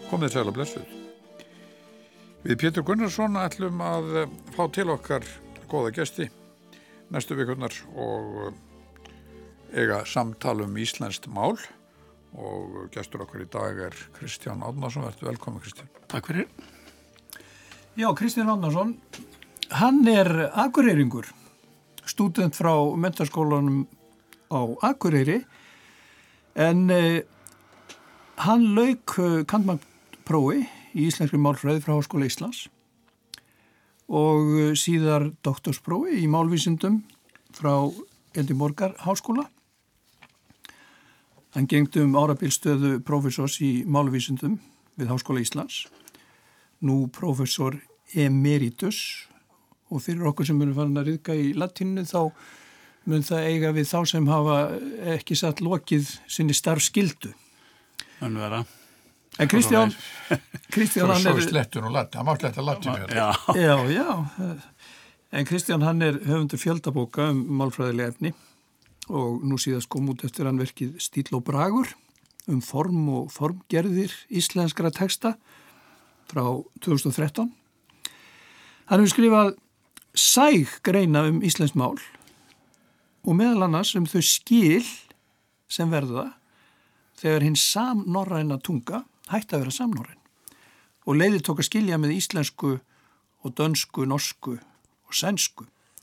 Komið sæl og blessuð. Við Pétur Gunnarsson ætlum að fá til okkar góða gesti næstu vikurnar og eiga samtal íslenskt mál og gestur okkar í dag Kristján Árnason. Vertu velkomin, Kristján. Takk fyrir. Já, Kristján Árnason, hann akureyringur, stúdent frá menntaskólanum á Akureyri, en hann lauk kandmannprófi í íslenskri málfræði frá Háskóla Íslands og síðar doktorsprófi í málvísindum frá Edinborgar Háskóla. Hann gegndi árabilstöðu prófessors í málvísindum við Háskóla Íslands, nú prófessor emeritus, og fyrir okkur sem erum farin að ryðga í latínu þá mun það eiga við þá sem hafa ekki satt lokið sinni starfskyldu. Þannig vera. En Kristján hann slettun og latín, hann má sletta latín. Já. En Kristján, hann höfundur fjöldabóka málfræðileg efni og nú síðast kom út eftir hann verkið Stíll og bragur form og formgerðir íslenskra texta frá 2013. Hann hefur skrifað sæg greina íslenskt mál og meðal annars þau skil sem verða þegar hinn samnorræna tunga hætti að vera samnorræn og leiðir tók að skilja með íslensku og dönsku, norsku og sænsku.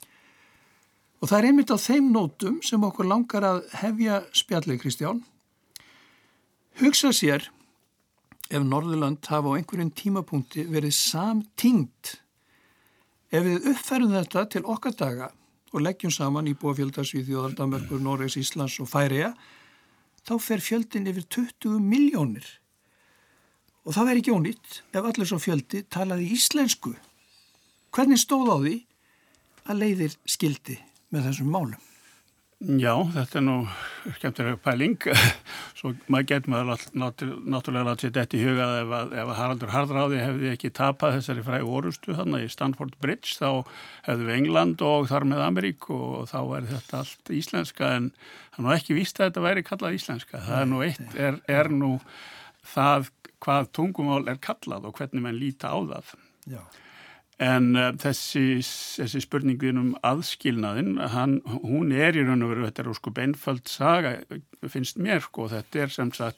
Og það einmitt á þeim nótum sem okkur langar að hefja spjallið, Kristján. Hugsa sér ef Norðurlönd hafa á einhverjum tímapunkti verið samtengd. Ef við uppfærum þetta til okkar daga og leggjum saman íbúafjölda Svíþjóðar, Danmerkur, Noregs, Íslands og Færeyja, þá fer fjöldin yfir 20 milljónir. Og það væri ekki ónýtt ef allir svo fjöldi talaði íslensku. Hvernig stóð á því að leiðir skildi með þessum málum? Já, þetta nú skemmtilega pæling. Svo maður getur náttúrulega látið sér þetta í huga ef Haraldur Harðráði hefði ekki tapað þessari frægu orustu þarna í Stamford Bridge, þá hefðu við England og þar með Ameríku og þá væri þetta allt íslenska, en það nú ekki víst að þetta væri kallað íslenska. Það nú eitt er nú það hvað tungumál kallað og hvernig menn líta á það. Já. En þessi spurningin aðskilnaðinn, hún í raun og veru, þetta ósköp einföld saga, finnst mér, og þetta sem sagt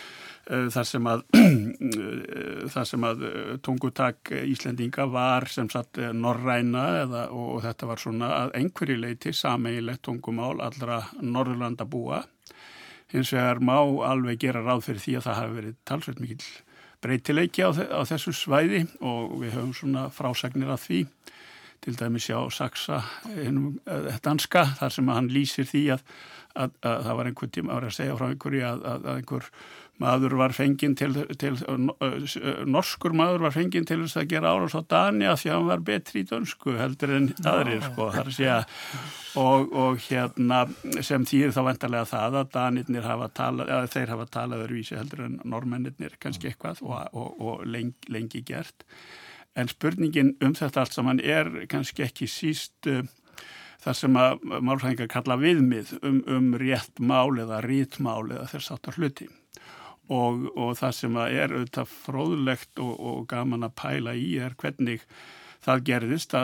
þar sem að tungutak Íslendinga var sem sagt norræna og þetta var svona að einhverju leyti sameiginlegt tungumál allra Norðurlandabúa. Hins vegar má alveg gera ráð fyrir því að það hafi verið talsvert mikill breytileiki á þessu svæði og við höfum svona frásagnir af því, til dæmis hjá Saxa danska, þar sem hann lýsir því að það var einhver tíma að segja frá einhverju að einhver maður var fenginn norskur maður var fenginn til þess að gera árás á Dani af því að hann var betri í dönsku heldur en aðrir, þar að segja, og sem þýðir þá væntanlega það að Danirnir þeir hafa talað öðruvísi heldur en Normennirnir kannski eitthvað og lengi gert. En spurningin þetta allt saman kannski ekki síst þar sem að málfræðingar kalla viðmið rétt mál eða ritmál eða þess áttar hluti. Og það sem að auðvitað fróðlegt og gaman að pæla í hvernig það gerðist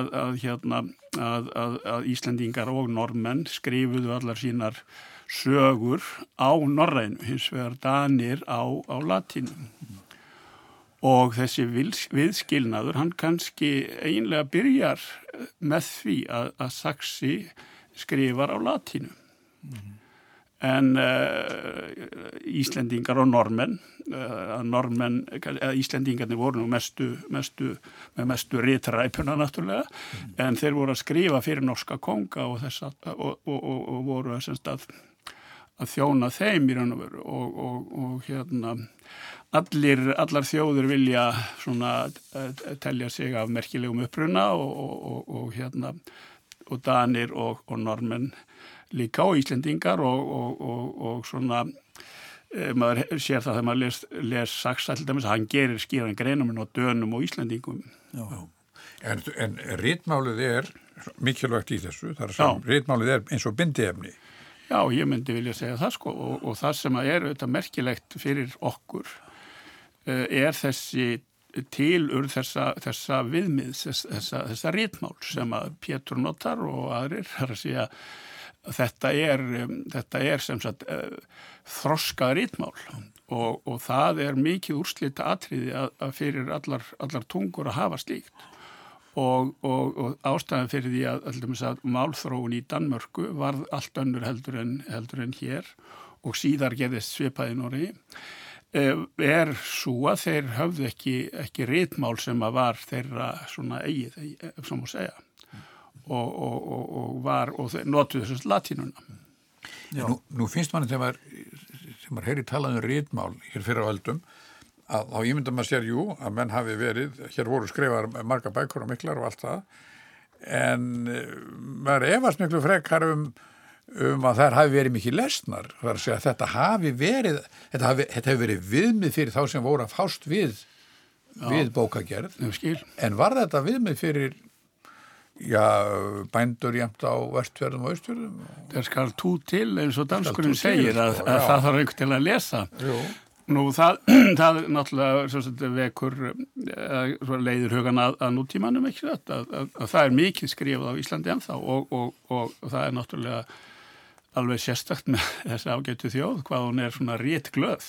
að Íslendingar og Norðmenn skrifuðu allar sínar sögur á norrænu, hins vegar Danir á latínu. Og þessi viðskilnaður, hann kannski eiginlega byrjar með því að Saxi skrifar á latínu. En Íslendingar og Norðmenn, Íslendingarnir voru nú með mestu ritræpuna náttúrulega, en þeir voru að skrifa fyrir norska konga og voru að þjóna þeim í raun og veru allar þjóður vilja svona telja sig af merkilegum uppruna og Danir og Norðmenn líka og Íslendingar og svona maður sér það þegar maður les Saxa til dæmis að hann gerir skýran greinum og dönum og Íslendingum. Já. En ritmálið mikilvægt í þessu, þar sem ritmálið eins og bindiefni. Já, ég myndi vilja segja það og það sem auðvitað merkilegt fyrir okkur þessi tilurð þessa viðmiðs, þessa ritmál sem að Pétur notar og aðrir, þar að segja þetta er sem sagt þroskað ritmál og það er mikið úrslita atriði að fyrir allar tungur að hafa slíkt og ástæðan fyrir því að málþróun í Danmörku varð allt önnur heldur en hér og síðar gerðist svipað í Noregi er svo að þeir höfðu ekki ritmál sem að var þeirra svona eigið, sem að segja og þeir notuðu þessast latínuna. Nú finnst manni þegar maður heyri talað ritmál hér fyrir á öldum að þá ímyndar maður sér að menn hafi verið, hér voru skrifar margar bækur og miklar og allt það en maður efast miklu frekar að þær hafi verið mikið lesnar, það að segja að þetta hafi verið viðmið fyrir þá sem voru að fást við bókagerð, en var þetta viðmið fyrir bændur jæmt á Vestfjörðum og Austfjörðum? Það skal tú til eins og danskurinn segir að það þarf einhvern til að lesa. Jú. Nú það náttúrulega vekur leiðir hugan að nútímanum ekki þetta, að það er mikið skrifað á Íslandi ennþá og það er náttúrulega alveg sérstakt með þessi ágætu þjóð, hvað hún er svona ritglöð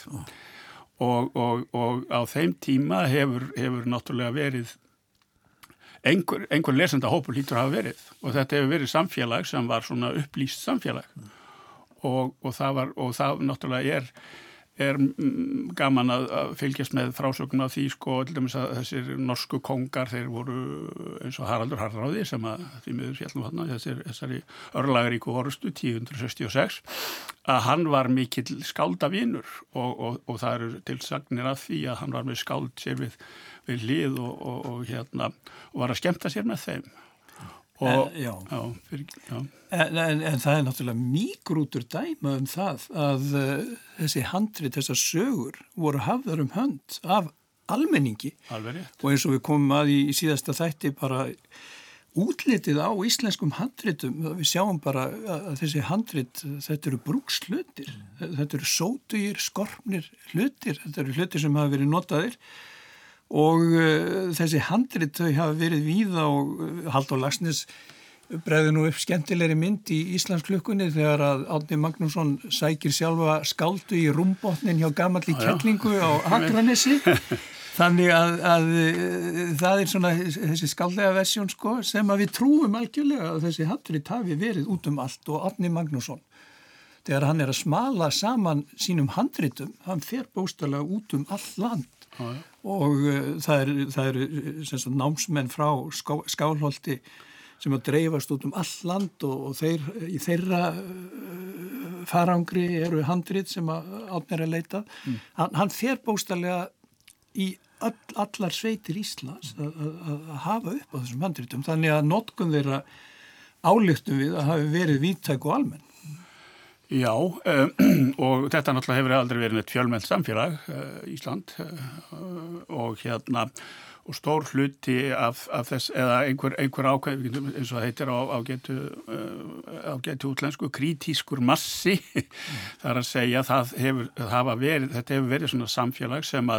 og á þeim tíma hefur náttúrulega verið einhver lesenda hópur hlýtur hafa verið og þetta hefur verið samfélag sem var svona upplýst samfélag og það náttúrulega er gaman að fylgjast með frásögnum af því til dæmis að þessir norsku kóngar þeir voru eins og Haraldur Harðráði sem að því miður fjallum þarna þessari örlagaríku orustu 1066 að hann var mikill skáldavinur og það eru tilsagnir af því að hann var með skáld sér við hlið og var að skemmta sér með þeim. En það er náttúrulega mýgrútur dæma það að þessi handrit, þessar sögur voru hafðar hönd af almenningi og eins og við komum að í síðasta þætti bara útlitið á íslenskum handritum, við sjáum bara að þessi handrit, þetta eru brúkshlutir, þetta eru sótugir, skorpnir hlutir, þetta eru hlutir sem hafa verið notaðir og þessi handrit þau hafa verið víða og Halldór Laxness bregði nú upp skemmtilegri mynd í Íslandsklukkunni þegar að Árni Magnússon sækir sjálfa skáldu í rúmbotnin hjá gamalli kettlingu á Akranesi þannig að það er svona þessi skállega versjón sem að við trúum algjörlega að þessi handrit hafi verið út allt og Árni Magnússon þegar hann er að smala saman sínum handritum, hann fer bókstaflega út all land og það eru námsmenn frá Skálholti sem að dreifast út all land og þeir í þeirra farangri eru handrit sem að Árni er að leita. Hann fer bókstaflega í allar sveitir Íslands að hafa upp á þessum handritum þannig að notkun þeirra ályktum við að hafi verið víðtæk og almenn. Já, og þetta náttúrulega hefur aldrei verið neitt fjölmennt samfélag, Ísland, og og stór hluti af þess, eða einhver ákveð, eins og það heitir á getu útlensku, kritískur massi, þar að segja, þetta hefur verið svona samfélag sem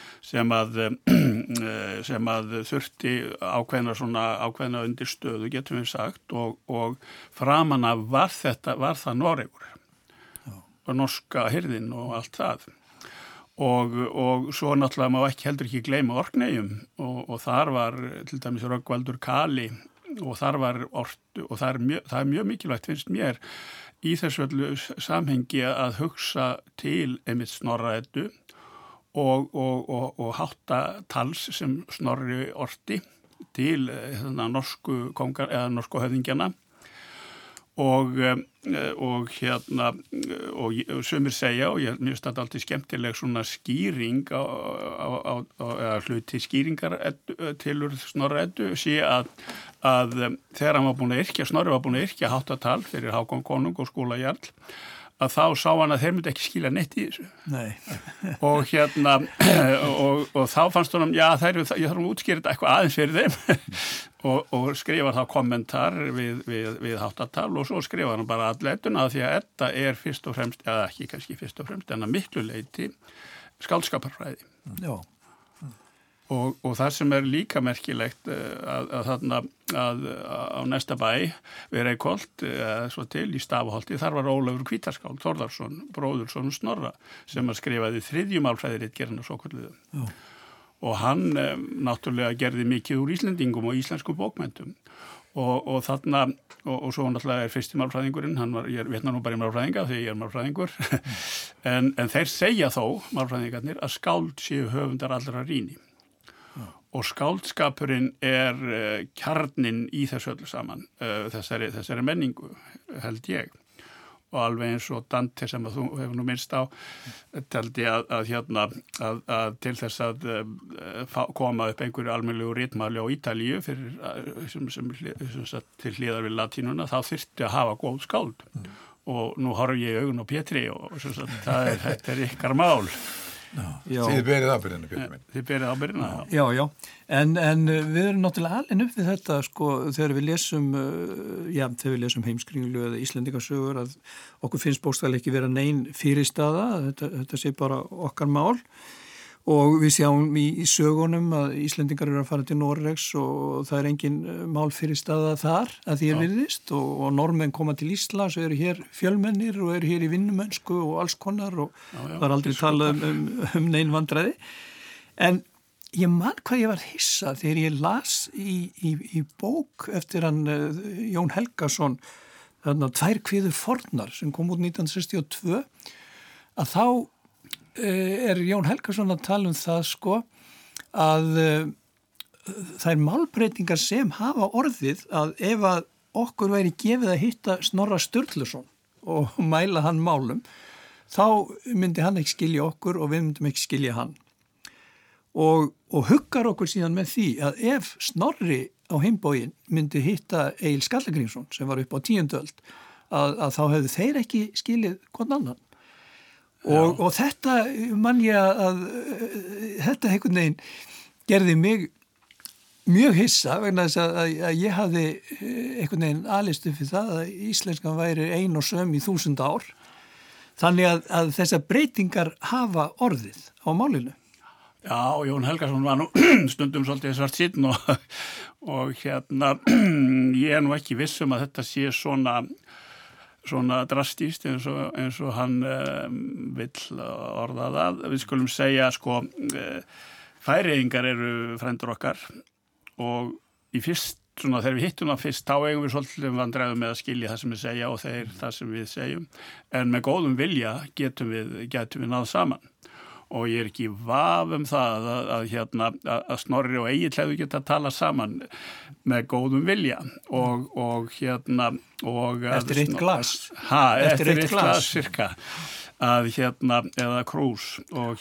að þurfti ákveðna undirstöðu, getum við sagt, og framan af var það Noregur og norska hirðin og allt það og svo náttúrulega má heldur ekki gleyma Orkneyjum og þar var til dæmis Rögnvaldur Kali og þar var ortu og það er mjög mikilvægt finnst mér í þessu öllu samhengi að hugsa til einmitt Snorra-Eddu og hátta tals sem Snorri orti til norsku kongar eða norsku höfðingjana og sumir segja og ég finnst þetta alltaf skemmtileg svona skýring eða hluti skýringar tilur Snorra-Eddu sé að þegar hann var búin að yrkja, Snorri var búin að yrkja háttatal fyrir Hákon konung og Skúla jarl að þá sá hann að þeir myndi ekki skilja neitt í þessu. Nei. Og og þá fannst honum, já, ég þarf að útskýra þetta eitthvað aðeins fyrir þeim og skrifa þá kommentar við háttatal og svo skrifa hann bara alletuna því að þetta fyrst og fremst, eða ekki kannski fyrst og fremst, en að miklu leyti skáldskaparfræði. Já. Og það sem líka merkilegt að á næsta bæ við Reykholt, svo til í Stafaholti, þar var Ólafur Hvítarskáld Þórðarsson, bróðursson Snorra, sem skrifaði 3. málfræðiritgerðina svokölluðu. Og hann náttúrulega gerði mikið úr Íslendingum og íslenskum bókmenntum. Og þarna, og svo náttúrulega fyrsti málfræðingurinn, ég vitna nú bara í málfræðinga því ég málfræðingur, en þeir segja þó, málfræðingarnir, að skáld séu höfundar allra rýni. Og skáldskapurinn kjarninn í þessu öllu saman, þessari menningu, held ég. Og alveg eins og Dante sem að þú hefur nú minnst á, taldi að til þess að koma upp einhverju almennilegu ritmáli á Ítalíu sem til hliðar við latínuna, þá þyrfti að hafa góð skáld. Og nú horf ég augun á Pétri og þetta ykkar mál. Þið berið ábyrðina, Pétur minn. Þið berið ábyrðina, já. Já, en við erum náttúrulega alveg upp við þetta, sko, þegar við lesum Heimskringlu eða Íslendingasögur, að okkur finnst bókstaflega ekki vera nein fyrirstaða, þetta sé bara okkar mál. Og við sjáum í sögunum að Íslendingar eru að fara til Noregs og það engin mál fyrirstaða þar að því virðist og normenn koma til Íslands og eru hér fjölmennir og eru hér í vinnumönsku og alls konar og það er aldrei talað um nein vandræði. En ég man hvað ég var hissa þegar ég las í bók eftir hann Jón Helgason, þarna 2 kviður fornar sem kom út 1962, að þá Jón Helgason að tala það, sko, að þær málbreytingar sem hafa orðið að ef að okkur væri gefið að hitta Snorra Sturluson og mæla hann málum, þá myndi hann ekki skilja okkur og við myndum ekki skilja hann. Og huggar okkur síðan með því að ef Snorri á heimboðin myndi hitta Egil Skallagrímsson sem var upp á 10. öld, að þá hefðu þeir ekki skilið hvern annan. Og þetta man ég að þetta einhvern veginn gerði mig mjög hissa vegna þess að ég hafði einhvern veginn alist upp fyrir það að íslenskan væri ein og söm í 1000 ár. Þannig að þessar breytingar hafa orðið á málinu. Já, Jón Helgason var nú stundum svolítið svart sýnn og ég nú ekki viss að þetta sé svona drastíst eins og hann vill orða það. Við skulum segja, sko, Færeyingar eru frændur okkar og í fyrst, svona þegar við hittum það fyrst, þá eigum við svolítið vandræðum með að skilja það sem við segja og þeir það sem við segjum. En með góðum vilja getum við náð saman. Og ég ekki í vafa það að Snorri og Egill hefðu getað að tala saman með góðum vilja og eftir eitt glas. Eftir eitt glas cirka eða krús og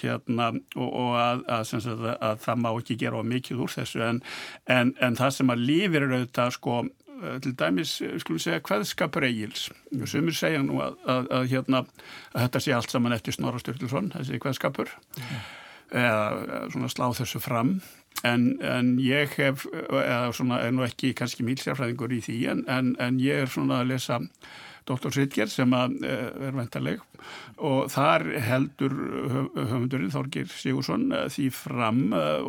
að það má ekki gera mikið úr þessu en það sem að lifir auðvitað, sko, til dæmis, skulum segja, kveðskapur Egils. Sumir segja nú að þetta sé allt saman eftir Snorra Sturluson, þessi kveðskapur, eða svona slá þessu fram. En ég hef, eða svona, nú ekki kannski mýlsjárfræðingur í því, en ég svona að lesa doktorsritgerð sem væntanleg og þar heldur höfundurinn Þorgeir Sigurðsson því fram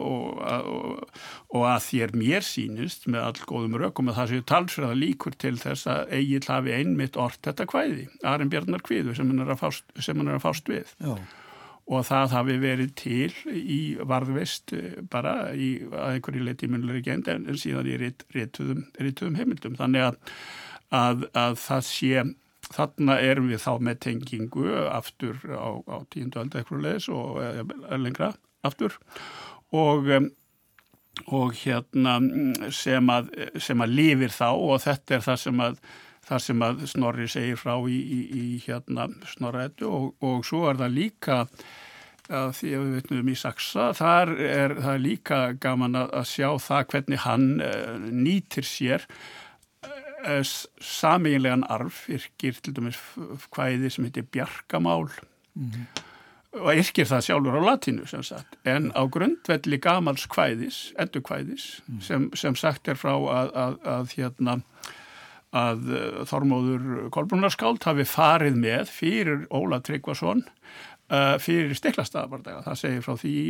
og að þér mér sýnist með all góðum rökum að það séu talsverða líkur til þess að Egill hafi einmitt ort þetta kvæði, Arinbjarnar kviðu sem hann er að fást við. Já. Og það hafi verið til í varðveist bara að einhverju leyti munnlegri geind en síðan í rituðum heimildum. Þannig að það sé, þarna erum við þá með tengingu aftur á 10. öld eitthvað leis og lengra aftur og sem að lifir þá og þetta það sem að Snorri segir frá í Snorra-Eddu og svo það líka því að við veitum í Saxa, það er líka gaman að sjá það hvernig hann nýtir sér sameiginlegan arf, yrkir til dæmis kvæði sem heitir Bjarkamál og yrkir það sjálfur á latínu sem sagt, en á grundvelli gamals kvæðis, eddukvæðis sem sagt frá að Þormóður Kolbrúnarskáld hafi farið með fyrir Ólaf Tryggvason fyrir Stiklastaðabardaga. Það segir frá því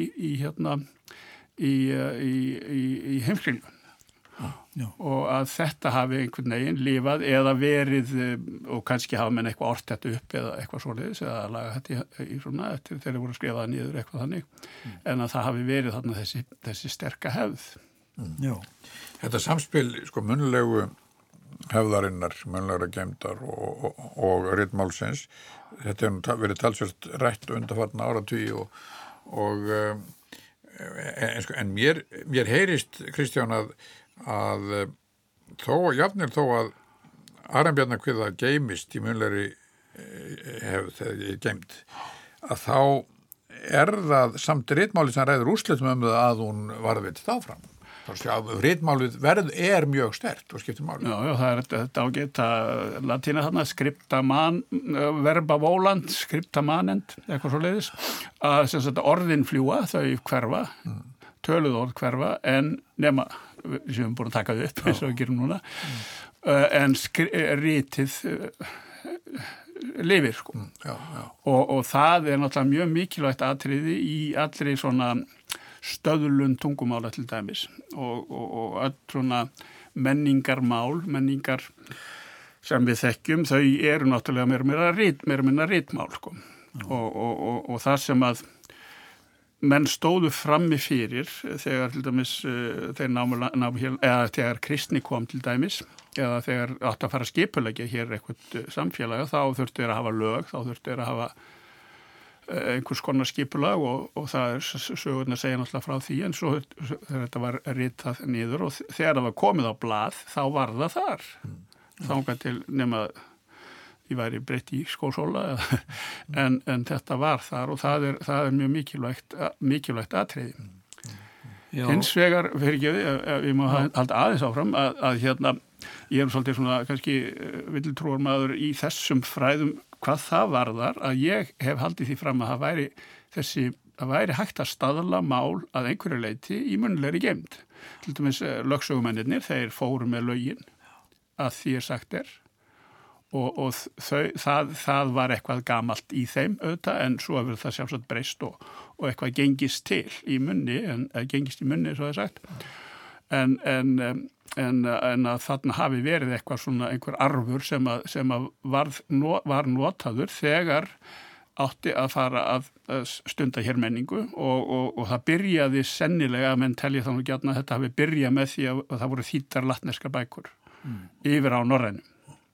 í Heimskringlu. Og að þetta hafi einhvern veginn lifað eða verið og kannski hafa menn eitthvað ort þetta upp eða eitthvað svoleiðis eða laga þetta í svona eftir þegar voru skrifað niður eitthvað þannig en að það hafi verið þarna þessi sterka hefð. Já. Þetta samspil sko munnlegu hefðarinnar, munnlegra geymdar og ritmálsins, þetta hefur verið talsvert rætt undanfarna áratugi en mér heyrist Kristján að jafnvel þó að Arinbjarnarkviða geymist í munnlegri hefð þegar ég geymd að þá það samt ritmáli sem ræður úrslitum það að hún varðveit áfram. Ritmálið mjög sterkt og skiptir máli. Já, það þetta ágæta latína þarna, skriptaman, verba volant, skriptamanend, eitthvað svo leiðis, að sem sagt orðin fljúa, þau hverfa, töluð orð hverfa, en nema, við séum búin að taka þau upp, eins og við gerum núna, en ritið lifir, sko. Já. Og það náttúrulega mjög mikilvægt atriði í allri svona stöðlun tungumála til dæmis og öll svona menningar sem við þekkjum, þau eru náttúrulega meira minna ritmál sko. Og það sem að menn stóðu frammi fyrir þegar til dæmis þeir námu hér, eða þegar kristni kom til dæmis eða þegar átt að fara að skipuleggja hér eitthvað samfélag, þá þurftu þeir að hafa lög, þá þurftu þeir að hafa einhvers konar skipulag og það sögurnar segja náttúrulega frá því en svo þegar þetta var ritað niður og þegar það var komið á blað þá var það þar þangað til nema ég væri breytt í skósóla en þetta var þar og það er mjög mikilvægt atriði. Hins vegar við má halda aðeins áfram að ég svolítið svona kannski villtrúar maður í þessum fræðum hvað það varðar að ég hef haldið því fram að það væri hægt að staðla mál að einhverju leyti í munnlegri geymd. Til dæmis lögsögumennirnir, þeir fóru með lögin að því sagt og það var eitthvað gamalt í þeim auðvitað en svo hefur það sjálfsagt breyst og eitthvað gengist til í munni, gengist í munni svo það sagt. En að þarna hafi verið eitthvað svona einhver arfur sem að var notaður þegar átti að fara að stunda hér menningu og það byrjaði sennilega að menn telja þannig gjarna að þetta hafi byrjað með því að það voru þýddar latneska bækur yfir á norrænum.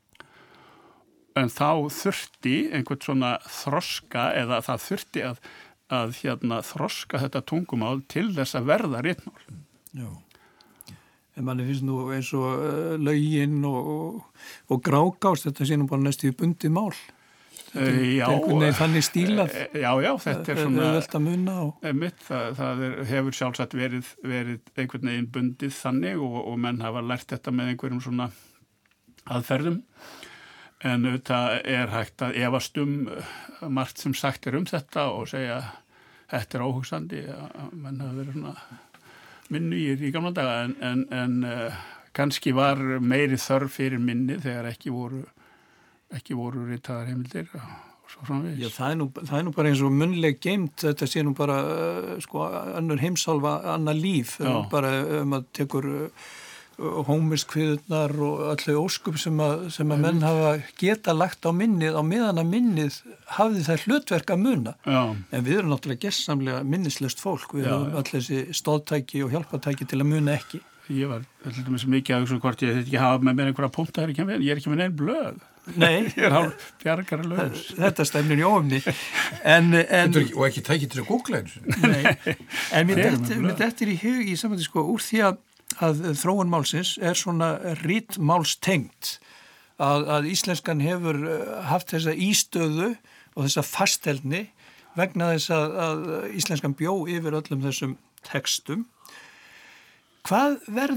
En þá þurfti einhvern svona þroska eða það þurfti að þroska þetta tungumál til þess að verða ritmál. Já. En manni finnst nú eins og lögin og grákást, þetta sé nú bara næstu í bundið mál. Já. Einhvern veginn þannig stílað. Já, þetta er svona... Velt að munna og... Það hefur sjálfsagt verið einhvern veginn bundið þannig og menn hafa lært þetta með einhverjum svona aðferðum. En auðvitað er hægt að efast margt sem sagt þetta og segja þetta er óhugsandi að menn hafa verið svona... minnu í gamla daga en kannski var meiri þörf fyrir minni þegar ekki voru ritaðar heimildir og svo framvegis. Já, það er nú bara eins og munnleg geymd, þetta sé nú bara önnur heimsálfa, annað líf, bara maður tekur hómiskviðurnar og allir óskup sem að menn hafa geta lagt á minnið, á meðan að minnið hafði það hlutverk að muna. Já. En við erum náttúrulega gessamlega minnislaust fólk, við erum allir þessi stóðtæki og hjálpatæki til að muna ekki. Ég var alltaf með mikið að hugsa hvort ég ekki hafa með einhverja punkta, ég er ekki með neinn blöð. Nei. Ég er hálf bjargara laus. Þetta stefnir í óumni. Og ekki tæki til að googla eins. Nei. En mér dettur í hug í samvætti úr því að þróun málsins er svona ritmálstengt að íslenskan hefur haft þessa ístöðu og þessa fastheldni vegna þess að íslenskan bjó yfir öllum þessum textum. Hvað verður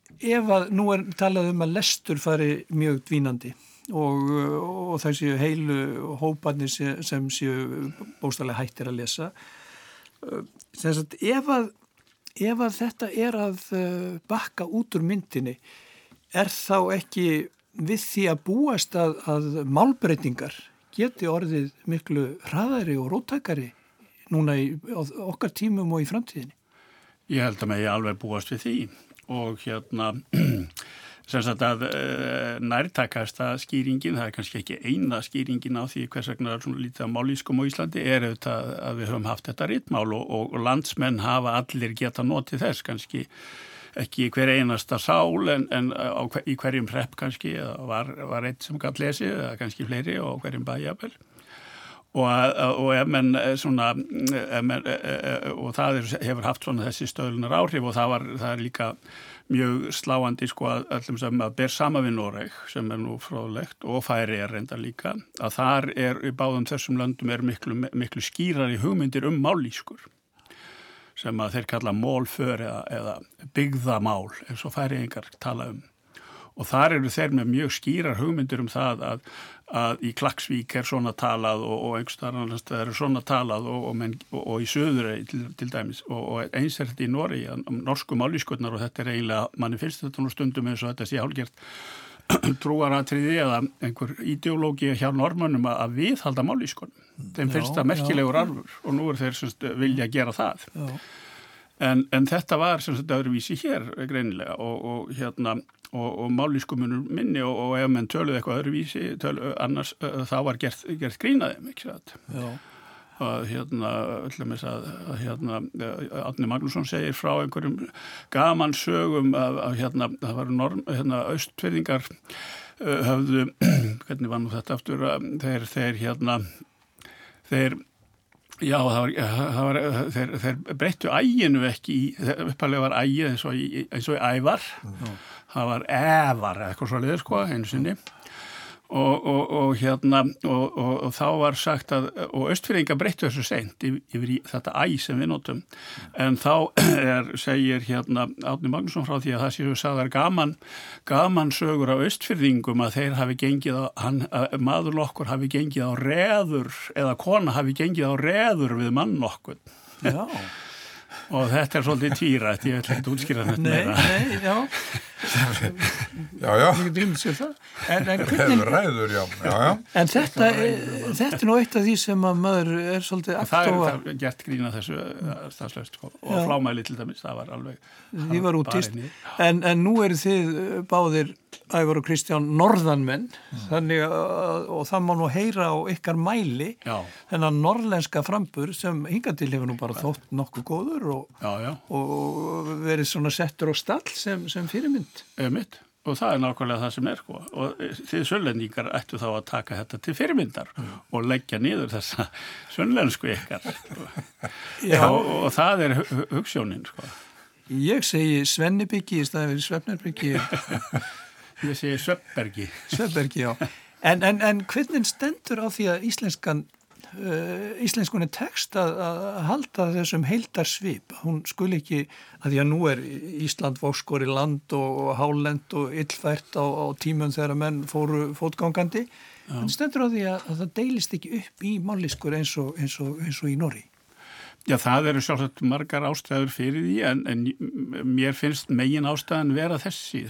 ef að nú talað að lestur fari mjög dvínandi og það séu heilu hóparnir sem séu bókstaflega hættir að lesa, sem sagt, ef að þetta að bakka út úr myndinni, þá ekki við því að búast að málbreytingar geti orðið miklu hraðari og róttækari núna á okkar tímum og í framtíðinni? Ég held að ég alveg búast við því og sem sagt að nærtækasta skýringin, það kannski ekki eina skýringin á því hvers vegna svona lítið af mállýskum á Íslandi auðvitað að við höfum haft þetta ritmál og landsmenn hafa allir geta notið þess, kannski ekki hver einasta sál en í hverjum hrepp kannski var eitt sem gat lesið eða kannski fleiri og hverjum bæjabel og ef menn svona og það hefur haft svona þessi stöðlunar áhrif og það líka mjög sláandi sko að sem að ber sama við Noreg sem nú fróðlegt og Færeyjar reyndar líka að þar í báðum þessum löndum miklu skýrari hugmyndir mállýskur sem að þeir kalla málför eða byggðamál eins og Færeyingar tala og þar eru þeir með mjög skýrar hugmyndir það að í Klaksvík svona talað og einhverstaðar annars það svona talað og í Suðurey til dæmis og eins þetta í Noregi, norsku mállýskurnar og þetta eiginlega, manni finnst þetta nú stundum eins og þetta sé hálfgert trúaratriði eða einhver ideológi hjá normönnum að viðhalda mállýskunum. Þeim finnst það merkilegur arfur og nú þeir vilja gera það. En þetta var öðruvísi hér greinilega og mállýskumunur minni og ef menn töluðu eitthvað öðruvísi annars þá var gert grínaðum, ekki satt. Árni Magnússon segir frá einhverjum gaman sögum að það var austfirðingar höfðu, hvernig var nú þetta aftur, þeir breyttu æginu ekki upphaflega var ægið eins og ævar, það var evar eitthvað svoleiðis sko, einu sinni og þá var sagt að og austfirðingar breyttu þessu seint yfir í þetta æ sem við notum en þá segir Árni Magnússon frá því að það séu sagðar gaman sögur af austfirðingum að þeir hafi gengið maður okkur hafi gengið á reður eða kona hafi gengið á reður við mann okkur. Já. Og þetta svolítið tvírætt, ég ætla ekki að útskýra þetta meira. Nei, já. Já. Mikið drýmst sér það. Hefur ræður, já. En þetta nú eitt af því sem að maður svolítið Það gert grína þessu stanslaust og flámæli til dæmis, það var alveg Því var útist. En nú eru þið báðir Ævar og Kristján norðanmenn, þannig og það má nú heyra á ykkar mæli þennan norrlenska frambur sem hingað til hefur nú bara þótt nokkuð góður og verið svona settur á stall sem fyrirmynd. Mitt. Og það nákvæmlega það sem sko. Og þið sunnlendingar ættu þá að taka þetta til fyrirmyndar og leggja niður þessa sunnlensku ykkar. Og það hugsjónin sko. Ég segi Svennibyggi í staðið við Svefnarbyggi. Ég segi Svefnbergi. Svefnbergi, já. En hvernig stendur á því að íslenskunni tekst að halda þessum heildarsvip? Hún skul ekki, að því að nú Ísland vorskori land og hálend og illfært á tímum þegar menn fóru fótgangandi. Hvernig stendur á því að það deilist ekki upp í mállýskur eins og í Noregi? Já, það eru sjálfsagt margar ástæður fyrir því en mér finnst megin ástæðan vera þessi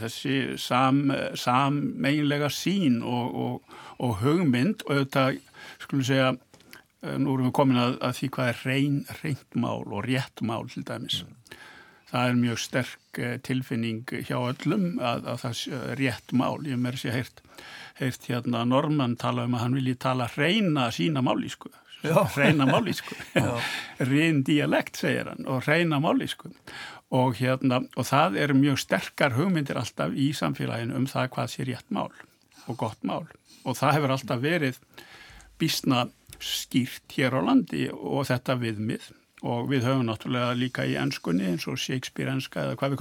sameiginlega sýn og hugmynd og þetta, skulum segja, nú erum við komin að því hvað hreint mál og rétt mál til dæmis. Það mjög sterk tilfinning hjá öllum að það rétt mál. Ég meira sér heyrt Normann tala að hann vilji tala hreina sína mállýsku. Hreina mállýsku. Rein dialekt segir hann og hreina mállýsku. Og það mjög sterkar hugmyndir alltaf í samfélaginu það hvað sé rétt mál og gott mál. Og það hefur alltaf verið býsna skýrt hér á landi og þetta viðmið. Og við höfum náttúrulega líka í enskunni eins og Shakespeare-enska eða hvað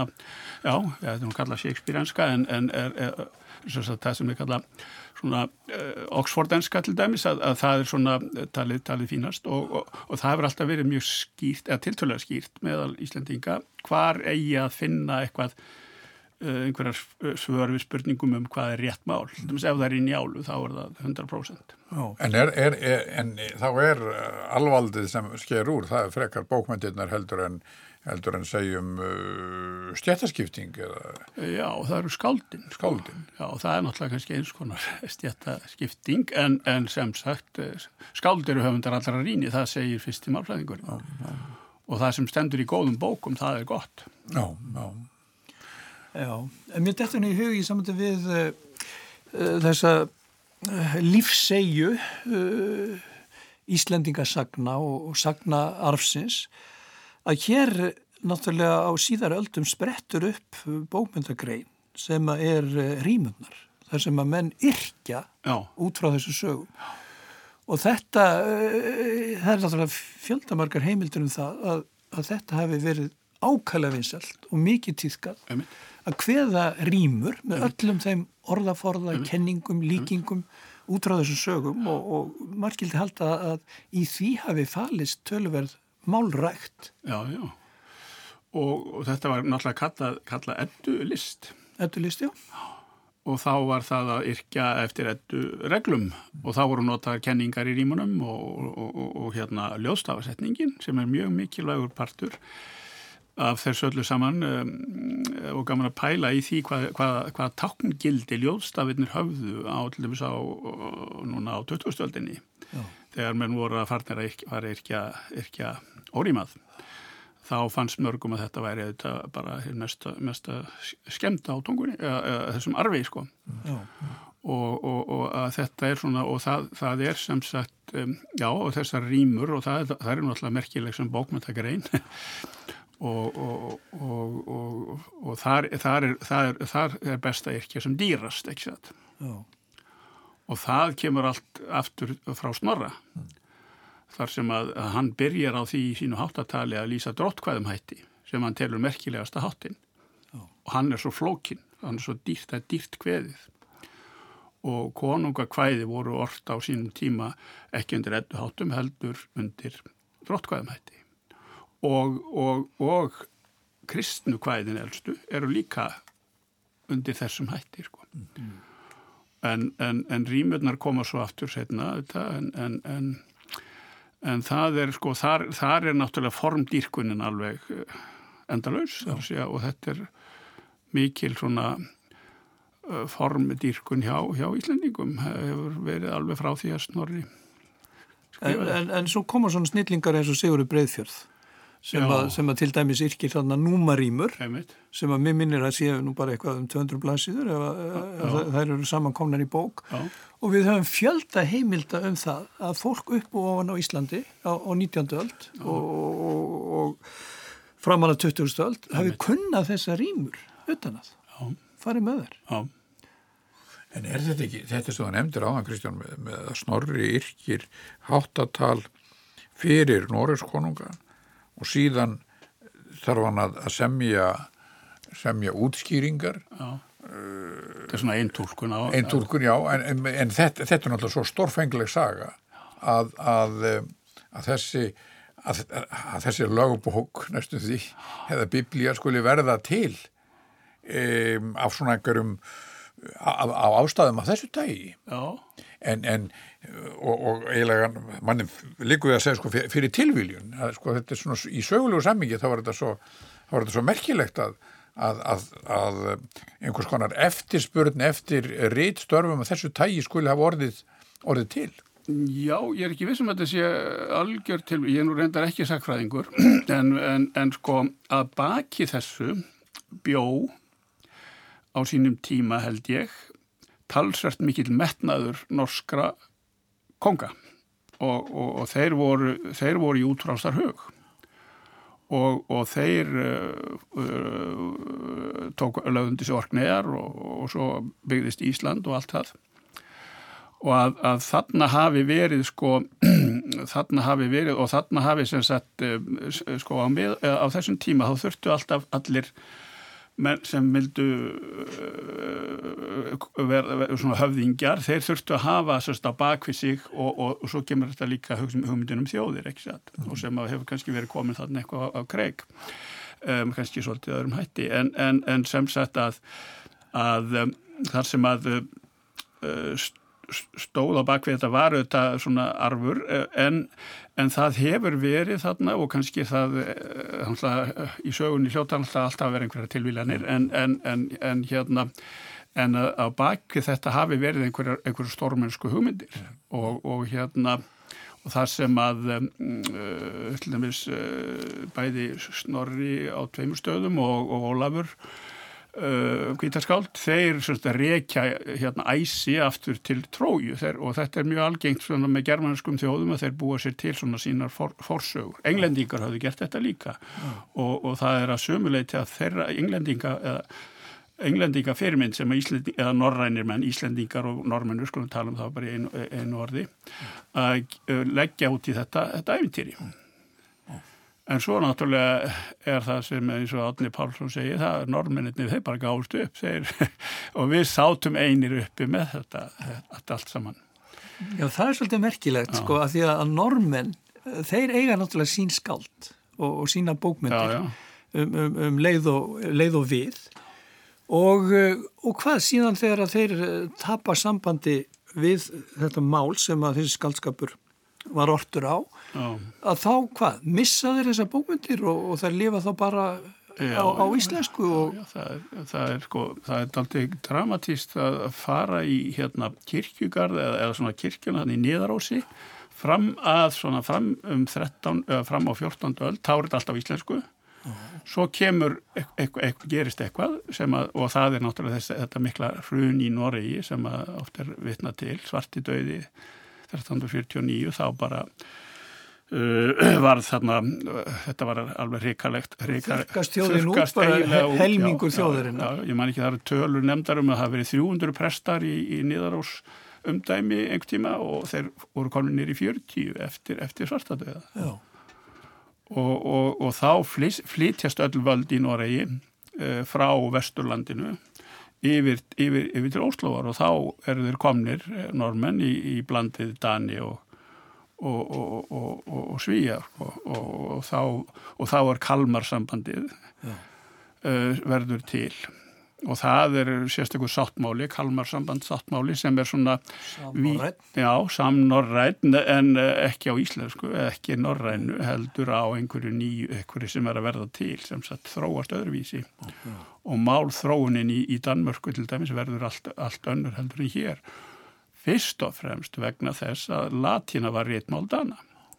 við nú kallað Shakespeare-enska en það sem við kallað svona Oxford-enska til dæmis að það svona talið fínast og það hefur alltaf verið mjög skýrt eða tiltölulega skýrt meðal Íslendinga hvar eigi að finna eitthvað einhverjar svör við spurningum hvað rétt mál. Ef það í Njálu þá það 100%. En þá alvaldið sem sker úr, það frekar bókmenntirnar heldur en segjum stéttaskipting eða... Já, það eru skáldin. Já, það náttúrulega kannski eins konar stéttaskipting en sem sagt skáld eru höfundar allra rýni, það segir fyrsti málfræðingur. Og það sem stendur í góðum bókum, það gott. Já, en mér dettur í hug í samvætti við þessa lífsseigju Íslendingasagna og sagnaarfsins að hér náttúrulega á síðari öldum sprettur upp bókmyndagrein sem rímurnar, þar sem menn yrkja út frá þessu sögum. Og þetta, það náttúrulega fjöldamargar heimildur það að þetta hafi verið ákaflega vinsælt og mikið tíðkað að kveða rímur með öllum þeim orðaforða, kenningum, líkingum út frá þessum sögum og margildi halda að í því hafi falist töluverð málrækt. Já. Og þetta var náttúrulega kallað eddulist. Eddulist, já. Og þá var það að yrkja eftir eddureglum og þá voru notaðar kenningar í rímunum og ljóðstafasetningin sem mjög mikilvægur partur af þessu öllu saman og gaman að pæla í því hvað tákngildi ljóðstafirnir höfðu til dæmis núna á 20. öldinni þegar menn voru að fara að yrkja órímað. Þá fannst mörgum að þetta væri bara mesta skemmta á tungunni, þessum arfi, sko. Og að þetta svona, og það sem sagt, og þessar rímur, og það náttúrulega merkileg sem bókmenntagrein. og þar best að yrkja sem dýrast, ekki satt. Og það kemur allt aftur frá Snorra. Þar sem að hann byrjar á því í sínu háttatali að lýsa dróttkvæðumhætti sem hann telur merkilegasta háttin. Og hann svo flókinn, hann svo dýrt, það dýrt kveðið. Og konungakvæði voru ort á sínum tíma ekki undir edduháttum heldur undir dróttkvæðumhætti. Og kristnu kvæðin elstu eru líka undir þessum hætti, sko. En rímurnar koma svo aftur seinna þetta, en það sko, þar náttúrulega formdýrkunin alveg endalaus, og þetta mikil svona formdýrkun hjá Íslendingum hefur verið alveg frá því að Snorri skrifaði. En svo koma svona snillingar eins og Sigurður Breiðfjörð sem að til dæmis yrkir þarna númarímur sem að mér minnir að séu nú bara eitthvað 200 blaðsíður ef þær eru samankomnar í bók. Og við höfum fjölda heimilda það að fólk upp og ofan á Íslandi á 19. öld og framan að 20. öld hafi kunnað þessa rímur utan að farið með þær. Já. En þetta ekki, þetta sem þú nefndir áðan, Kristján, með að Snorri yrkir háttatal fyrir Noregskonunga og síðan þarf hann að semja útskýringar. Það svona eintúlkun á. Eintúlkun, já, en þetta náttúrulega svo stórfengleg saga að þessi lögbók næstum því, eða biblía skuli verða til af svona einhverjum af ástæðum af þessu tagi. Já. Og eiginlega manni líku við að segja, sko, fyrir tilviljun, sko, þetta svona í sögulegu sammingi þá var þetta svo merkilegt að einhvers konar eftirspurn eftir ritstörfum af þessu tagi skuli hafa orðið til. Já, ég ekki viss að þetta sé algjör til, ég nú reyndar ekki sagnfræðingur, en sko að baki þessu bjó á sínum tíma held ég talsvert mikill metnaður norskra konga og þeir voru í útrástar hug. Og þeir lögðundi sig Orkneyjar og svo byggðist Ísland og allt það. Og að þarna hafi verið, sko, og þarna hafi sem sagt, sko, á þessum tíma þá þurftu alltaf allir menn sem vildu vera svona höfðingjar, þeir þurftu að hafa sérst á bakvið sig og svo kemur þetta líka hugmyndin þjóðir, ekki satt, og sem hefur kannski verið komin þarna eitthvað á kreik. kannski svolítið öðrum hætti en sem sagt að þar sem að stóð á bakvið þetta var auðvitað svona arfur en það hefur verið þarna og kannski það í sögunni hljóta alltaf að vera einhverja tilvílanir en á bakvið þetta hafi verið einhverja stórmennsku hugmyndir og það sem að til dæmis bæði Snorri á 2 stöðum og Ólafur hvítaskáld, þeir rekja æsi aftur til Tróju og þetta mjög algengt með germanskum þjóðum að þeir búa sér til sínar forsögur. Englendingar hafðu gert þetta líka og það að sömuleyti að þeirra Englendinga fyrirmynd sem eða norrænir menn, Íslendingar og norrmennur skulum tala það bara í einu orði að leggja út í þetta ævintýri. En svo náttúrulega það sem eins og Árni Pálsson segir, það norrmennirnir, þeir bara gáðust upp og við sátum einir uppi með þetta allt saman. Já, það svolítið merkilegt að því að norrmenn, þeir eiga náttúrulega sín skáld og sína bókmyndir leið og við og hvað síðan þegar að þeir tapa sambandi við þetta mál sem að þessi skáldskapur var ortur á, að þá hvað, missa þeir þessar bókmyndir og þær lifa þá bara á íslensku það er dálítið dramatískt að fara í kirkjugarð eða svona kirkjuna í Niðarósi fram á 14. öld, þá er þetta alltaf íslensku svo gerist eitthvað og það er náttúrulega þetta mikla hrun í Noregi sem oft vitna til, svarti dauði 1349, þá bara var þarna, þetta var alveg hrikalegt. Þurrkast þjóðin út, bara helmingur þjóðurinn. Já, ég man ekki, það eru tölur nefndar að það hafi verið 300 prestar í Niðarós umdæmi einhver tíma og þeir voru komin niður í 40 eftir svartadauða. Já. Og þá flytjast öll völd í Noregi frá Vesturlandinu yfir til Óslóar og þá eru þeir komnir normenn í blandið Dani og Svíjar og þá Kalmarsambandið verður til og það sérstakur sáttmáli, Kalmarsamband sáttmáli sem svona samnorræn en ekki á íslensku, ekki norrænu heldur á einhverju sem að verða til sem sagt þróast öðruvísi og málþróunin í Danmörku til dæmis verður allt önnur heldur en hér fyrst og fremst vegna þess að latína var ritmál Dana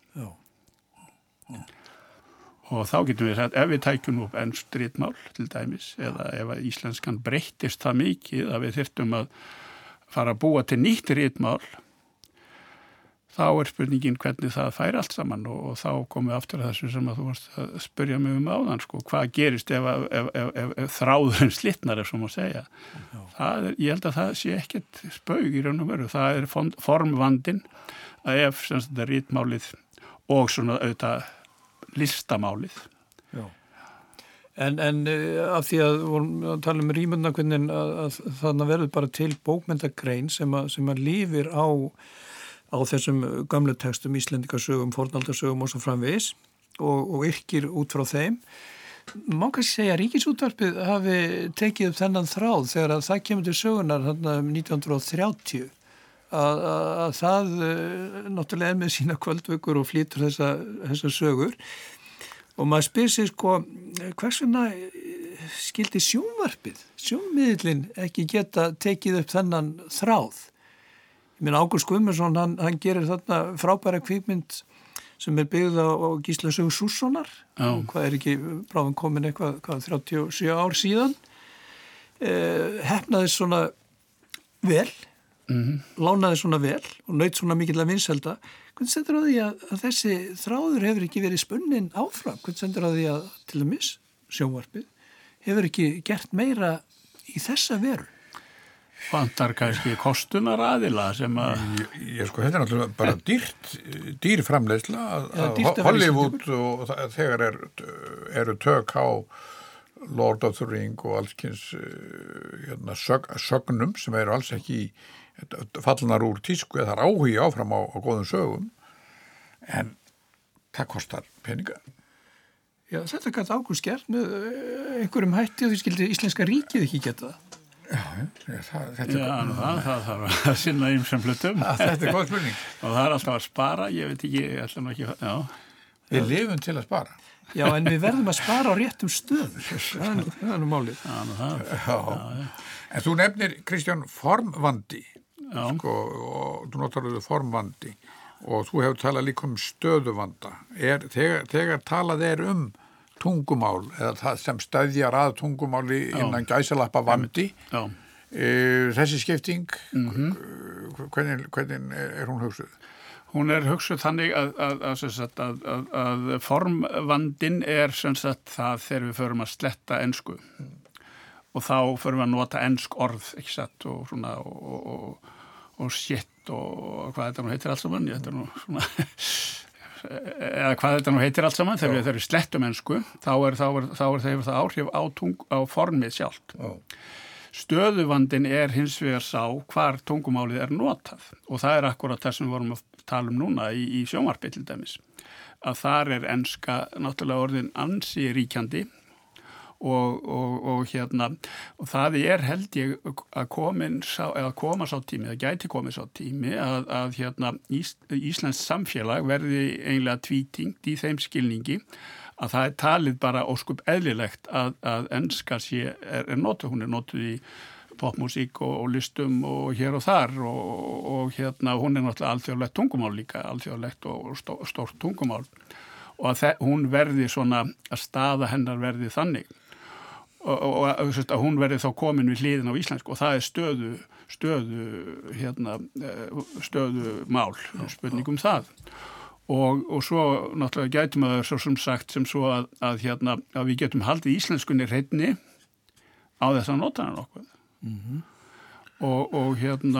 og þá getum við sagt, ef við tækjum upp enskt ritmál til dæmis, eða ef íslenskan breyttist það mikið að við þyrftum að fara að búa til nýtt ritmál, þá spurningin hvernig það fær allt saman og þá komum við aftur að þessu sem að þú varst að spyrja mig áðan, hvað gerist ef þráðurinn slitnar, ef svo má segja. Ég held að það sé ekkert spaug í raun og veru, það formvandinn að ef þetta ritmálið og svona auðvitað listamálið. Já. En af því að vorum að tala rímurna hvernig að þannig verður bara til bókmenntagrein sem að lifir á þessum gamlu textum, Íslendingasögum, fornaldarsögum og svo framvegis og yrkir út frá þeim. Má kannski segja að Ríkisútvarpið hafi tekið upp þennan þráð þegar að það kemur til sögunar 1930 að það náttúrulega með sína kvöldvökur og flytur þessa sögur og maður spyr sig hvers vegna skildi sjónmiðlinn ekki geta tekið upp þennan þráð. Ég meina Ágúst Guðmundsson hann gerir þarna frábæra kvikmynd sem byggð á Gísla sögu Sússonar og hvað ekki bráðum komin eitthvað 37 ár síðan heppnaði svona vel lánaði svona vel og naut svona mikilvæg vinselda. Hvernig stendur á því að þessi þráður hefur ekki verið spunnin áfram? Hvernig stendur á því að til dæmis sjónvarpið hefur ekki gert meira í þessa veru? Vantar kannski kostunaraðila sem að... Þetta er náttúrulega bara dýr framleiðsla að Hollywood og þegar eru tök á Lord of the Ring og allskins sögnum sem eru alls ekki fallnar úr tísku eða það er áhugi áfram á góðum sögum en það kostar peninga. Já, þetta gæti Ágúst gert með einhverjum hætti og því skildi íslenska ríkið ekki geta það. Það þarf að sinna ýmsum hlutum. Þetta góð spurning. Og það alltaf að spara, ég veit ekki, ég ætla nú ekki, já. Við lifum til að spara. Já, en við verðum að spara á réttum stöðum. Það er nú málið. En þú nefnir, Kristján, formvandi. Sko, og þú notar formvandi. Og þú hefur talað líka stöðuvanda. Þegar talað tungumál, eða það sem stöðjar að tungumáli innan gæsalappa vandi, þessi skipting, hvernig hún hugsuð? Hún hugsuð þannig að formvandin sem sagt það þegar við förum að sletta ensku. Og þá förum við að nota ensk orð, ekki satt, og svona, og shit og hvað þetta nú heitir allt saman, eða hvað þetta nú heitir allt saman, þegar við slettum ensku, þá hefur það áhrif á formið sjálft. Stöðuvandinn hins vegar sá hvar tungumálið notað og það akkurat það sem við vorum að tala núna í sjónvarpi til dæmis, að þar enska náttúrulega orðin ansi ríkjandi og það held ég að koma sá tími, það gæti komið sá tími að Íslands samfélag verði eiginlega tvítingt í þeim skilningi að það talið bara óskup eðlilegt að enska notuð, hún notuð í popmusík og listum og hér og þar og hún náttúrulega alþjóðlegt tungumál líka, alþjóðlegt og stórt tungumál og að hún verði svona, að staða hennar verði þannig og að hún verði þá komin við hliðin á íslensku og það stöðumál, spurning það. Og svo náttúrulega gætum að svo sem sagt sem svo að við getum haldið íslenskunni hreinni á þess að nota hana nokkuð. Og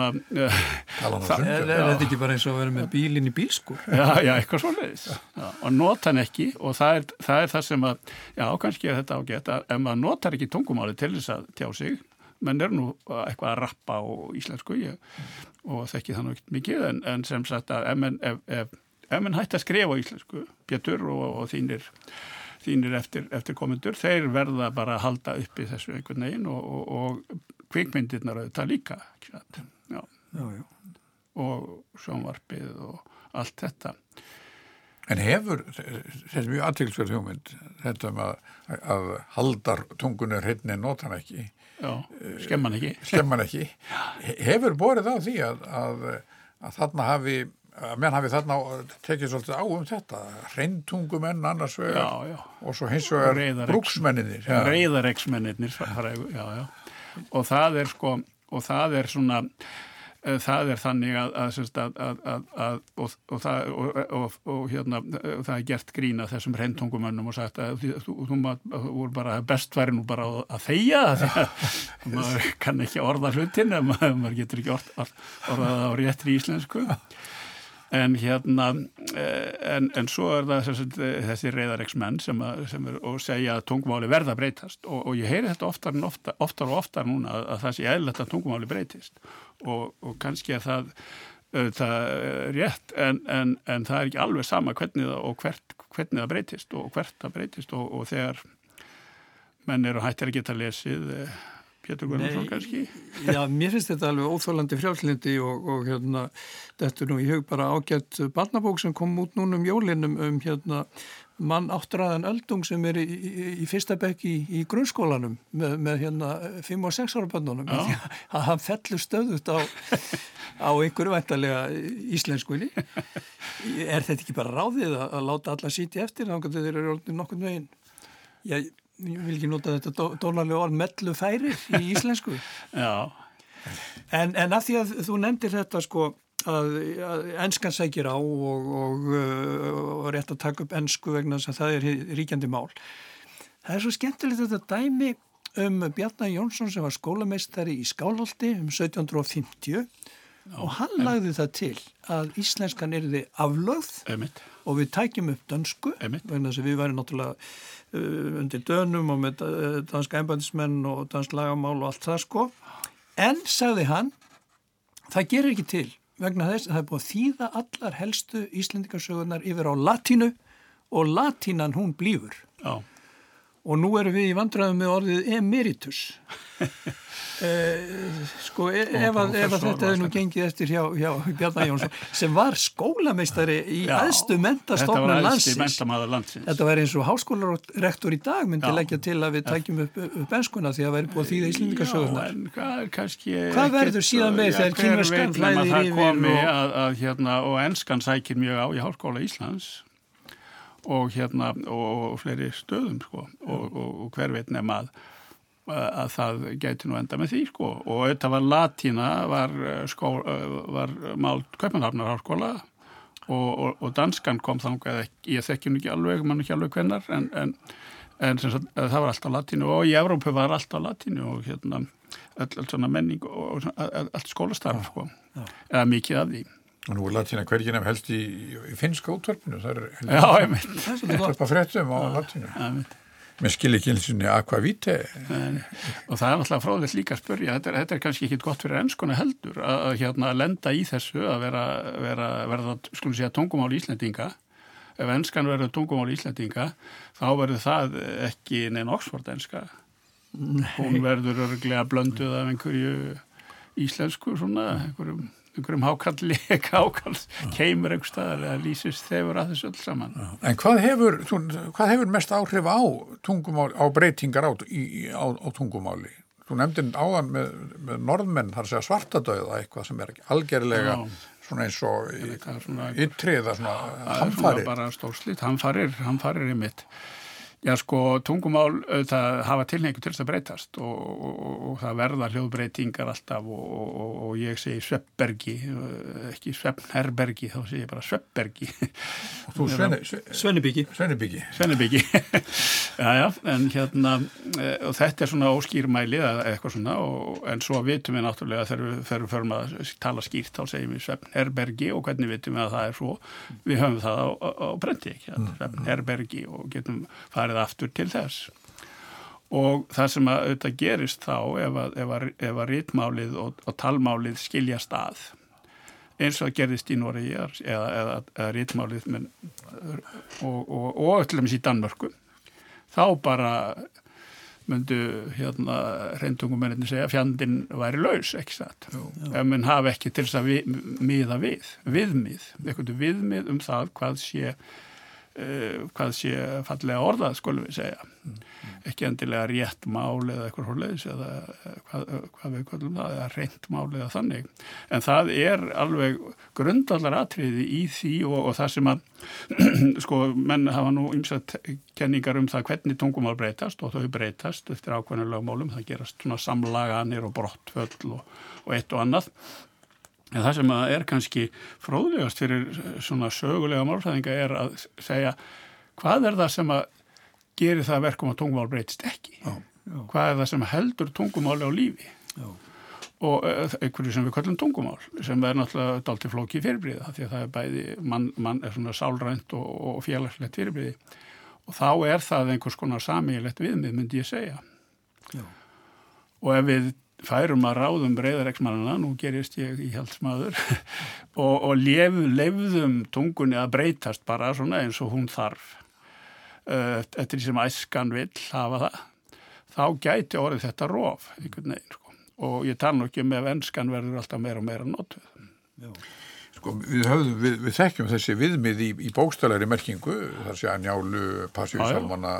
það ekki bara eins og að vera með bílinn í bílskur. Já, eitthvað svoleiðis. Og nota hann ekki og það það sem að, já, kannski þetta ágætt að ef maður notar ekki tungumáli til þess að tjá sig, menn nú eitthvað að rappa á íslensku og þekki það nú ekkert mikið en sem sagt að ef menn hætti að skrifa á íslensku, Pétur og þínir eftir komendur, þeir verða bara að halda uppi þessu einhvern veginn og kvikmyndirnar auðvitað líka, ekki satt? Já. Og sjónvarpið og allt þetta. En hefur, þetta er mjög athyglisverð hugmynd, þetta að haldar tungunni hreinni nota hann ekki. Já, skemman ekki. Hefur borið á því að þarna menn hafi þarna tekið svolítið á þetta, hreintungumenn annars vegar og svo hins vegar brúksmenninir. Reiðareksmennirnir, já. Og það svona, það þannig það gert grín að þessum hreintungumönnum og sagt að þú voru bara bestværi nú bara að þegja maður kann ekki orða hlutin ef maður getur ekki orðað á réttri íslensku. En en svo það þessi reiðareksmenn sem og segja að tungumáli verða að breytast og ég heyri þetta oftar núna að það sé eðlilegt að tungumáli breytist og kannski það rétt en það ekki alveg sama hvernig það breytist og hvert það breytist og þegar menn hættir að geta lesið Pétur Gunnarsson kannski? Já, mér finnst þetta alveg óþólandi frjálslindi og þetta nú í hug bara ágætt barnabók sem kom út núna jólinum mann áttræðan öldung sem í fyrsta bekk í grunnskólanum með 5 og 6 ára börnunum að hann fellur stöðut á einhverju væntanlega íslenskunni. Er þetta ekki bara ráðið að láta alla sitja eftir þannig að þeir eru nokkurn veginn? Ég vil ekki nota þetta dónarlega orð mellufærir í íslensku. Já. En af því að þú nefndir þetta sko að enskan sækir á og rétt að taka upp ensku vegna þess að það er ríkjandi mál. Það svo skemmtilegt þetta dæmi Bjarna Jónsson sem var skólameistari í Skálholti 1750 og hann lagði það til að íslenskan yrði aflögð og við tækjum upp dönsku vegna þess að við væri náttúrulega undir dönum og með danska embættismenn og dansk lagamál og allt það sko. En, sagði hann, það gerir ekki til vegna þess að það er búið að þýða allar helstu íslendingasögurnar yfir á latínu og latínan hún blífur. Já. Og nú erum við í vandræðum með orðið emeritus. Sko, ef að þetta hefur nú gengið eftir hjá Bjarna Jónsson, sem var skólameistari í æðstu menntastofnun landsins. Þetta var eins og háskólarektor í dag myndi leggja til að við tækjum upp enskuna því að væri búið að þýða Íslendingasögurnar. Hvað verður síðan með þegar kínverskan flæðir yfir og enskan sækir mjög á í Háskóla Íslands og og fleiri stöðum sko og hver veit nema að það gæti nú enda með því sko og þetta var latína var mál Kaupmannahafnarháskóla og danskan kom þangað ekki, ég þekki nú ekki alveg, mann ekki alveg hvenær en sem sagt, það var alltaf latínu og í Evrópu var alltaf latínu og öll svona menning og allt skólastarf sko eða mikið af því. Og nú latína hvergi nefn helst í finnska útvarpinu, það ég mynd. Útvarpa fréttum á latínu. Mér skil ekki eins og aqua vitae. Og það náttúrulega fróðilegt líka að spyrja, þetta kannski ekki gott fyrir enskuna heldur, að lenda í þessu, að verða skulum segja tungumál Íslendinga. Ef enskan verður tungumál Íslendinga, þá verður það ekki neina Oxford-enska. Hún verður örugglega blönduð af einhverju íslensku, svona, einhverjum hákalli keimur einhver staðar eða lýsist þegar að þessu öll saman. En hvað hefur mest áhrif á tungumál, á breytingar á tungumáli? Þú nefndir áðan með norðmenn, þar segja svartadauða eitthvað sem ekki algerlega svona eins og ytrið eða svona hamfarir. Það er bara stórslit, hamfarir einmitt. Já sko, tungumál það hafa tilhneigingu til þess að breytast og það verða hljóðbreytingar alltaf og ég segi svefnbergi, ekki svefnherbergi, þá segi ég bara svefnbergi. Og þú Svennibiki. Já, en og þetta svona óskýrmæli eða eitthvað svona en svo vitum við náttúrulega þegar við förum að tala skýrt, þá segjum við svefnherbergi og hvernig vitum við að það er svo. Við höfum það á prenti, svefnherbergi og getum farið aftur til þess og það sem að auðvitað gerist þá ef að ritmálið og talmálið skiljast að eins og það gerðist í Noregi eða ritmálið og til dæmis í Danmörku þá bara myndu hreintungumennirnir segja fjandinn væri laus, ekki satt ef menn hafa ekki til þess að miða viðmið það hvað sé fallega orðað, skulum við segja. Ekki endilega rétt mál eða eitthvað hóleðis eða hvað við kallum það, eða reynt mál eða þannig. En það er alveg grundvallaratriði í því og það sem að, sko, menn hafa nú ýmsar kenningar það hvernig tungumál breytast og þau breytast eftir ákveðnum lögmálum. Það gerast svona samlaganir og brottföll og eitt og annað. En það sem er kannski fróðlegast fyrir svona sögulega málfræðinga er að segja hvað er það sem að gerir það verkum að tungumál breytist ekki? Hvað er það sem heldur tungumáli á lífi? Og einhverju sem við kallum tungumál, sem er náttúrulega dálítið flókið fyrirbrigði, því að það er bæði, mann er svona sálrænt og félagslegt fyrirbrigði. Og þá er það einhvers konar sameiginlegt viðmið, myndi ég segja. Og ef við færum að ráðum breiðareksmannana, nú gerist ég íhaldsmaður og leyfðum tungunni að breytast bara svona eins og hún þarf eftir því sem æskan vill hafa það, þá gæti orðið þetta rof einhvern veginn sko. Og ég tala nú ekki ef enskan verður alltaf meira og meira notuð. Sko, við þekkjum þessi viðmið í bókstaflegri merkingu, þar sé að Njálu, Passíusálmana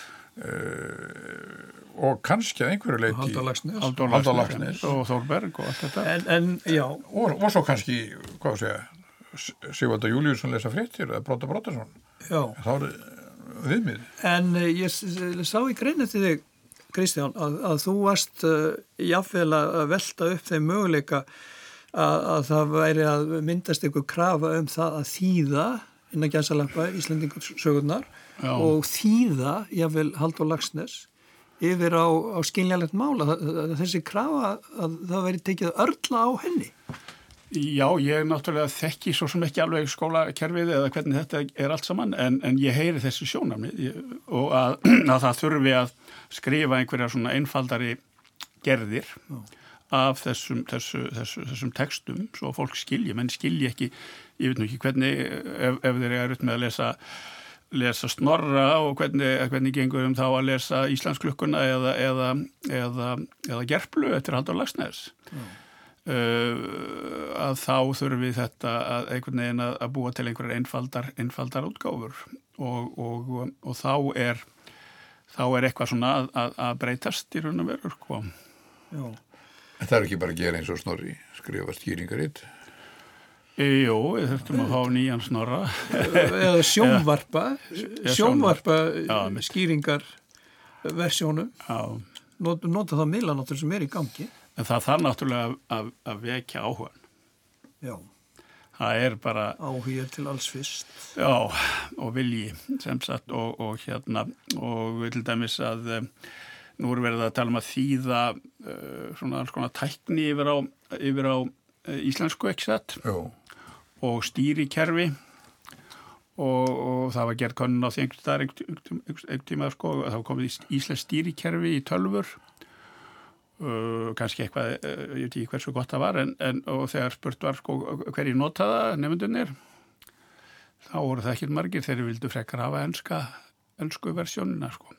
og kannski að einhverju leyti Halldór Laxness og Þórberg og allt þetta og svo kannski, hvað segja Sigvalda Júlíusson lesa fréttir eða Brodda Broddason þá er viðmið. En ég sá í grein eftir þig Kristján að þú varst jafnvel að velta upp þeim möguleika að það væri að myndast einhver krafa það að þýða innan gæsalappa Íslendingasögurnar og þýða jafnvel Halldór Laxness yfir á skiljanlegt mál að þessi krafa að það veri tekið örla á henni. Já, ég náttúrulega þekki svo sem ekki alveg skólakerfið eða hvernig þetta er allt saman en ég heyri þessi sjónarmið og að það þurfi að skrifa einhverja svona einfaldari gerðir af þessum textum svo fólk skilji, menn skilji ekki, ég veit nú ekki hvernig ef þeir eru með að lesa lesa Snorra og hvernig gengur þá að lesa Íslandsklukkuna eða Gerplu eftir Halldór Laxness. Að þá þurfum við þetta að einhvern veginn að búa til einhverjar einfaldar útgáfur og þá er eitthvað svona að breytast í raun og veru, sko. Já. En það ekki bara að gera eins og Snorri, skrifa skýringaritt? Jú, við þurftum að fá nýjan Snorra. Eða sjónvarpa skýringar versjónum. Já. Nota það miðlanáttur sem í gangi. En það þarf náttúrulega að vekja áhugan. Já. Það bara... Áhugi til alls fyrst. Já, og vilji, sem sagt, og til dæmis að nú verið að tala að þýða svona alls konar tækni yfir á íslensku, ekki satt? Já. Og stýrikerfi og það var gerð könnun á því einhvern tíma, sko, þá komið íslensk stýrikerfi í tölvur. Kannski eitthvað, ég veit ekki hversu gott það var og þegar spurt var sko hverju notaða nefndunir þá voru það ekkert margir, þeir vildu frekar hafa ensku versjónina sko.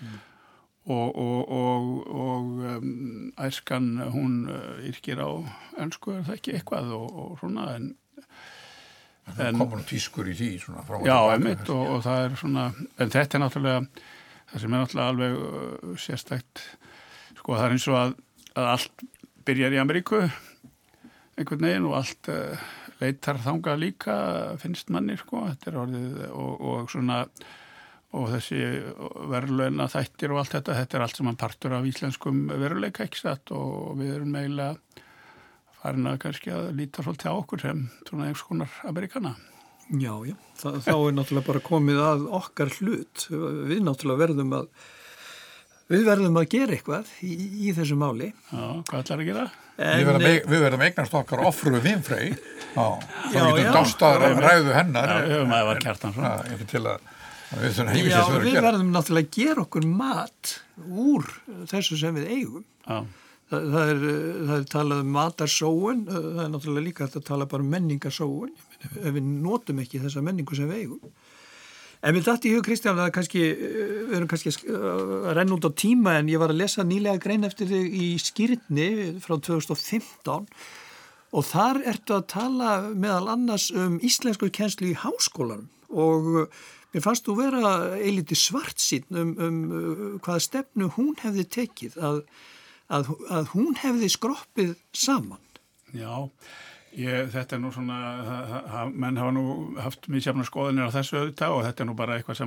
Og æskan hún yrkir á ensku, það ekki eitthvað og svona en það komur tískur í því svona frá og já, tilbaka. Einmitt og það svona, en þetta náttúrulega það sem náttúrulega alveg sérstætt. Sko það eins og að allt byrjar í Ameríku einhvern veginn og allt leitar þangað líka finnst manni, sko, þetta orðið og svona og þessi verulegna þættir og allt þetta allt sem hann partur af íslenskum veruleika, ekki satt, og við erum eiginlega farin að kannski að líta svolítið á okkur sem svona einhvers konar Ameríkana. Já, þá náttúrulega bara komið að okkar hlut. Við náttúrulega verðum að gera eitthvað í þessu máli. Já, hvað ætlar að gera? Við verðum eignast okkar Ofru Winfrey. Þá getum dástað ræðu hennar. Já, maður var Kjartansson. Ekki til að við þurfum heimilsins að vera að gera. Við verðum náttúrulega að gera okkur mat úr þessu sem við eigum. Já. Það er talað um matarsóun, það er náttúrulega líka hægt að tala bara um menningarsóun, ef við notum ekki þessa menningu sem við eigum. En við datt í hug, Kristján, að við erum kannski að renna út á tíma, en ég var að lesa nýlega grein eftir þig í Skírni frá 2015 og þar ertu að tala meðal annars íslensku kennslu í háskólanum og mér fannst þú vera eilítið svartsýnn hvaða stefnu hún hefði tekið, að hún hefði skroppið saman. Já. Þetta nú svona, menn hafa nú haft misjafnar skoðanir á þessu auðvitað og þetta nú bara eitthvað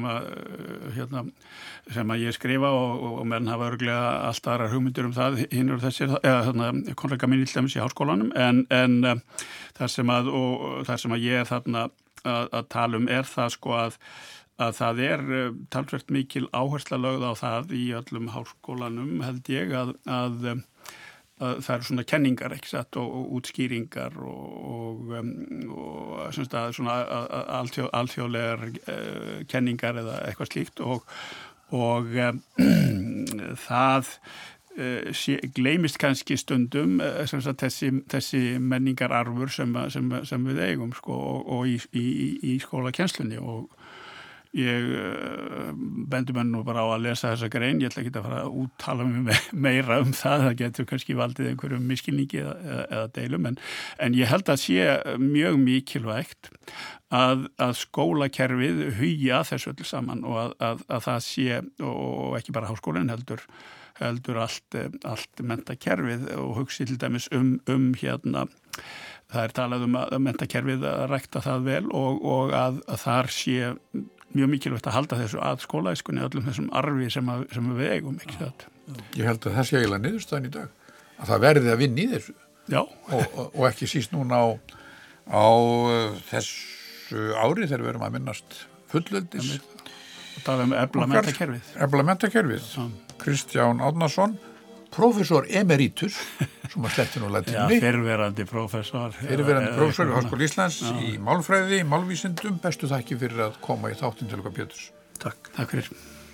sem að ég skrifa og menn hafa örglega allt aðrar hugmyndir það, hinnur þessir, kollega mín til dæmis í háskólanum, en þar sem að ég þarna að tala það sko að það talsvert mikil áhersla lögð á það í öllum háskólanum, held ég, að það eru svona kenningar, ekki satt, og útskýringar og svona alþjóðlegar kenningar eða eitthvað slíkt og það gleymist kannski stundum þessi menningararfur sem við eigum, sko, og í skólakennslunni og ég bendur menn nú bara á að lesa þessa grein, ég ætla ekki að fara að úttala mig meira það getur kannski valdið einhverjum miskilningi eða deilum, en ég held að sé mjög mikilvægt að skólakerfið hugi að þessu öllu saman og að það sé, og ekki bara háskólinn heldur allt menntakerfið og hugsi til dæmis það talað að menntakerfið að rækta það vel og að þar sé mjög mikilvægt að halda þessu að skólaæskunni öllum þessum arfi sem við eigum, ekki satt. Ég held að það sé eiginlega niðurstaðan í dag, að það verði að vinna í þessu. Já. Og ekki síst núna á þessu ári þegar við erum að minnast fullveldis. Og tala efla menntakerfið. Efla menntakerfið. Kristján Árnason, prófessor emeritus, sem að sletti nú latinni. Já, fyrrverandi prófessor. Fyrrverandi prófessor í Háskóla Íslands í málfræði, málvísindum. Bestu þakki fyrir að koma í þáttinn til okkar, Péturs. Takk fyrir.